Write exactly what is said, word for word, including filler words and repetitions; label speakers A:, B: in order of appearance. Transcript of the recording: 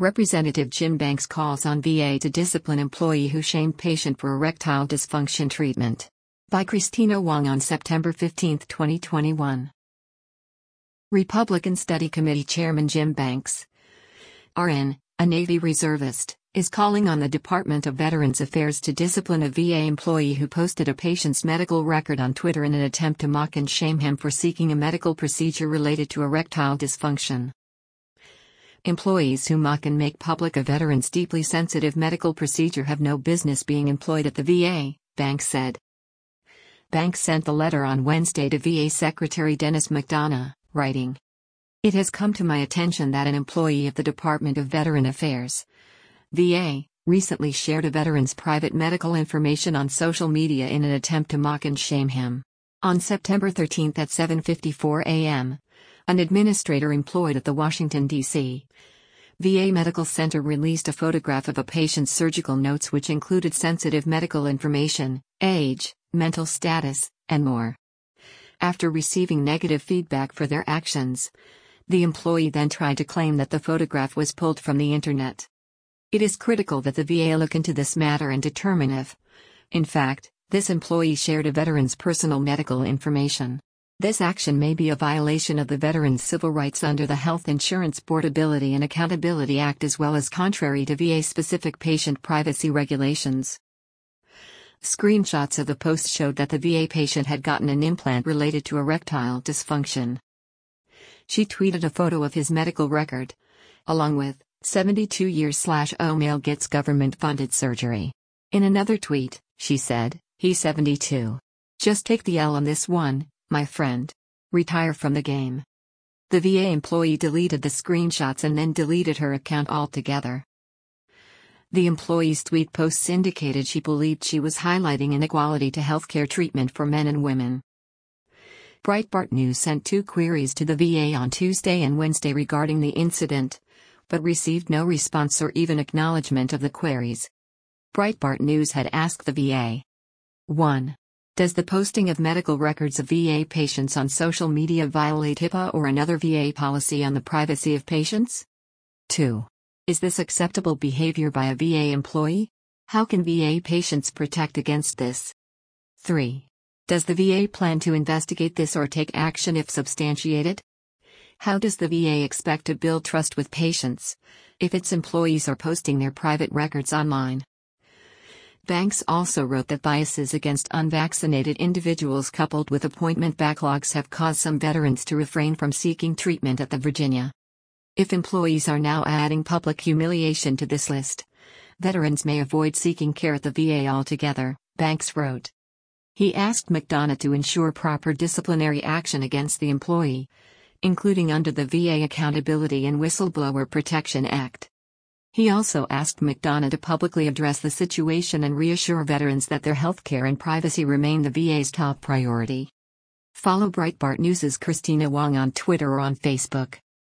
A: Representative Jim Banks calls on V A to discipline employee who shamed patient for erectile dysfunction treatment. By Christina Wong on September fifteenth, twenty twenty-one. Republican Study Committee Chairman Jim Banks, R N, a Navy reservist, is calling on the Department of Veterans Affairs to discipline a V A employee who posted a patient's medical record on Twitter in an attempt to mock and shame him for seeking a medical procedure related to erectile dysfunction. Employees who mock and make public a veteran's deeply sensitive medical procedure have no business being employed at the V A, Banks said. Banks sent the letter on Wednesday to V A Secretary Dennis McDonough, writing, "It has come to my attention that an employee of the Department of Veteran Affairs, V A, recently shared a veteran's private medical information on social media in an attempt to mock and shame him. On September thirteenth at seven fifty-four a m, an administrator employed at the Washington, D C V A Medical Center released a photograph of a patient's surgical notes which included sensitive medical information, age, mental status, and more. After receiving negative feedback for their actions, the employee then tried to claim that the photograph was pulled from the internet. It is critical that the V A look into this matter and determine if, in fact, this employee shared a veteran's personal medical information. This action may be a violation of the veteran's civil rights under the Health Insurance Portability and Accountability Act as well as contrary to V A-specific patient privacy regulations." Screenshots of the post showed that the V A patient had gotten an implant related to erectile dysfunction. She tweeted a photo of his medical record, along with, seventy-two years slash oh male gets government-funded surgery. In another tweet, she said, "He's seventy-two. Just take the L on this one, my friend. Retire from the game." The V A employee deleted the screenshots and then deleted her account altogether. The employee's tweet posts indicated she believed she was highlighting inequality to healthcare treatment for men and women. Breitbart News sent two queries to the V A on Tuesday and Wednesday regarding the incident, but received no response or even acknowledgement of the queries. Breitbart News had asked the V A. one. Does the posting of medical records of V A patients on social media violate HIPAA or another V A policy on the privacy of patients? two. Is this acceptable behavior by a V A employee? How can V A patients protect against this? three. Does the V A plan to investigate this or take action if substantiated? How does the V A expect to build trust with patients if its employees are posting their private records online? Banks also wrote that biases against unvaccinated individuals coupled with appointment backlogs have caused some veterans to refrain from seeking treatment at the Virginia. If employees are now adding public humiliation to this list, veterans may avoid seeking care at the V A altogether, Banks wrote. He asked McDonough to ensure proper disciplinary action against the employee, including under the V A Accountability and Whistleblower Protection Act. He also asked McDonough to publicly address the situation and reassure veterans that their health care and privacy remain the V A's top priority. Follow Breitbart News' Christina Wong on Twitter or on Facebook.